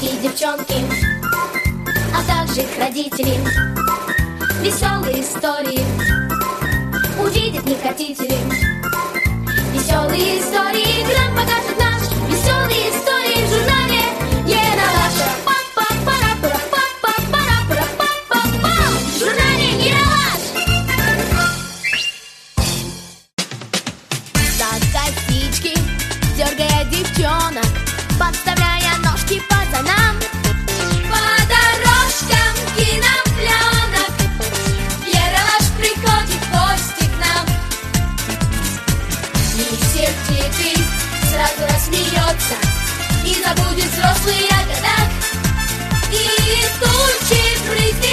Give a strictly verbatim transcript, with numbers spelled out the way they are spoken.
и девчонки, а также их родители. Веселые истории увидеть не хотите ли? Веселые истории нам покажут наш. Веселые истории в журнале Ералаш. В журнале Ералаш. За косички дергая девчонок, подставляя ножки пацанам, по дорожкам кинопленок Ералаш приходит в гости к нам. И всех детей сразу рассмеется и забудет взрослые о годах. И тучи брызги